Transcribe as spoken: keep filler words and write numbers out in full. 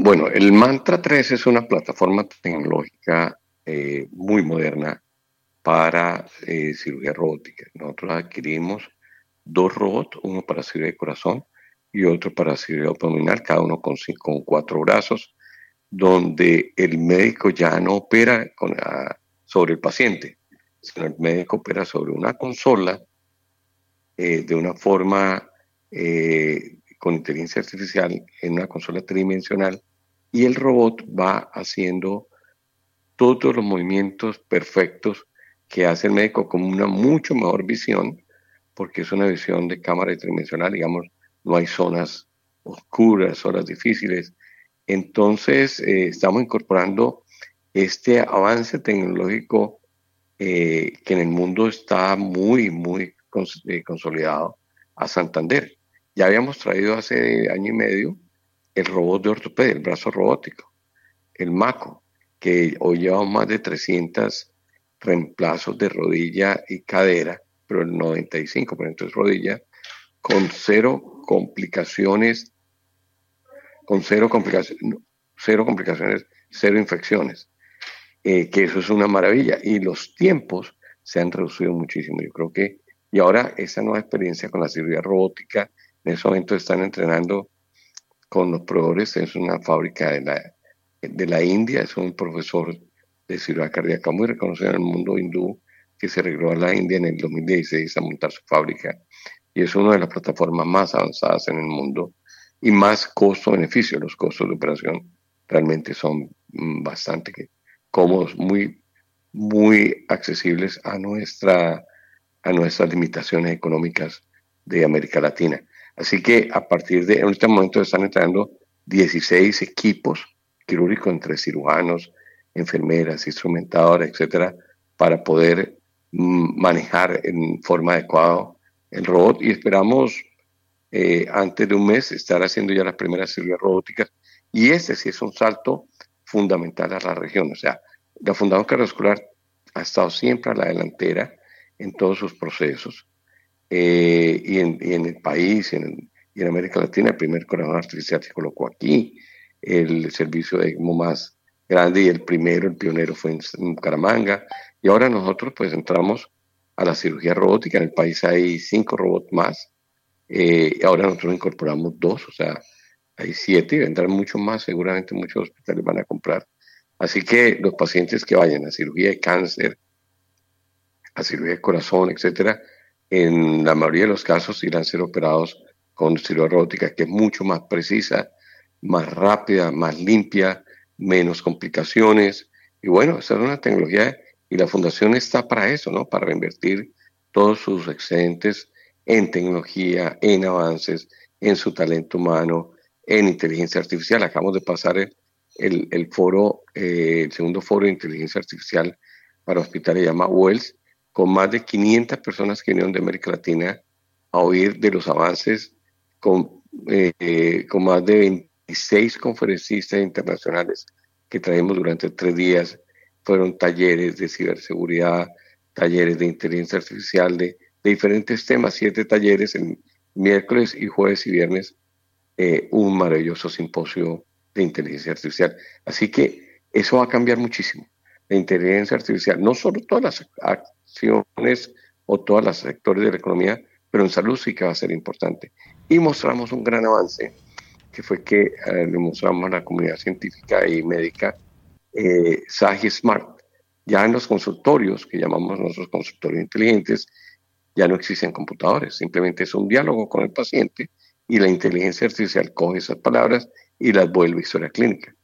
Bueno, el Mantra tres es una plataforma tecnológica eh, muy moderna para eh, cirugía robótica. Nosotros adquirimos dos robots, uno para cirugía de corazón y otro para cirugía abdominal, cada uno con, cinco, con cuatro brazos, donde el médico ya no opera con, a, sobre el paciente, sino el médico opera sobre una consola eh, de una forma eh, con inteligencia artificial en una consola tridimensional y el robot va haciendo todos los movimientos perfectos que hace el médico con una mucho mejor visión, porque es una visión de cámara tridimensional, digamos, no hay zonas oscuras, zonas difíciles. Entonces, eh, estamos incorporando este avance tecnológico eh, que en el mundo está muy, muy cons eh, consolidado a Santander. Ya habíamos traído hace año y medio el robot de ortopedia, el brazo robótico, el MACO, que hoy llevamos más de trescientos reemplazos de rodilla y cadera, pero el noventa y cinco por ciento es rodilla, con cero complicaciones, con cero complicaciones, cero complicaciones, cero infecciones, eh, que eso es una maravilla. Y los tiempos se han reducido muchísimo. Yo creo que, y ahora esa nueva experiencia con la cirugía robótica, en ese momento están entrenando con los proveedores, es una fábrica de la, de la India, es un profesor de cirugía cardíaca muy reconocido en el mundo hindú, que se regresó a la India en el dos mil dieciséis a montar su fábrica, y es una de las plataformas más avanzadas en el mundo, y más costo-beneficio. Los costos de operación realmente son bastante cómodos, muy, muy accesibles a, nuestra, a nuestras limitaciones económicas de América Latina. Así que a partir de, en este momento están entrando dieciséis equipos quirúrgicos entre cirujanos, enfermeras, instrumentadoras, etcétera, para poder mm, manejar en forma adecuada el robot, y esperamos eh, antes de un mes estar haciendo ya las primeras cirugías robóticas, y ese sí es un salto fundamental a la región. O sea, la Fundación Cardiovascular ha estado siempre a la delantera en todos sus procesos. Eh, y, en, y, en, el país y en, y en América Latina el primer corazón artificial se colocó aquí, el servicio de ECMO más grande y el primero, el pionero fue en, en Bucaramanga, y ahora nosotros pues entramos a la cirugía robótica. En el país hay cinco robots más, eh, ahora nosotros incorporamos dos, o sea, hay siete y vendrán muchos más, seguramente muchos hospitales van a comprar. Así que los pacientes que vayan a cirugía de cáncer, a cirugía de corazón, etcétera, en la mayoría de los casos irán a ser operados con cirugía robótica, que es mucho más precisa, más rápida, más limpia, menos complicaciones. Y bueno, esa es una tecnología y la fundación está para eso, ¿no? Para reinvertir todos sus excedentes en tecnología, en avances, en su talento humano, en inteligencia artificial. Acabamos de pasar el, el, el foro, eh, el segundo foro de inteligencia artificial para hospitales, se llama Wells, con más de quinientas personas que vinieron de América Latina a oír de los avances, con, eh, con más de veintiséis conferencistas internacionales que traemos durante tres días. Fueron talleres de ciberseguridad, talleres de inteligencia artificial, de, de diferentes temas, siete talleres el miércoles y jueves y viernes, eh, un maravilloso simposio de inteligencia artificial. Así que eso va a cambiar muchísimo. La inteligencia artificial, no solo todas las acciones o todos los sectores de la economía, pero en salud sí que va a ser importante. Y mostramos un gran avance, que fue que eh, le mostramos a la comunidad científica y médica eh, Sagi Smart. Ya en los consultorios, que llamamos nosotros consultorios inteligentes, ya no existen computadores, simplemente es un diálogo con el paciente y la inteligencia artificial coge esas palabras y las vuelve historia clínica.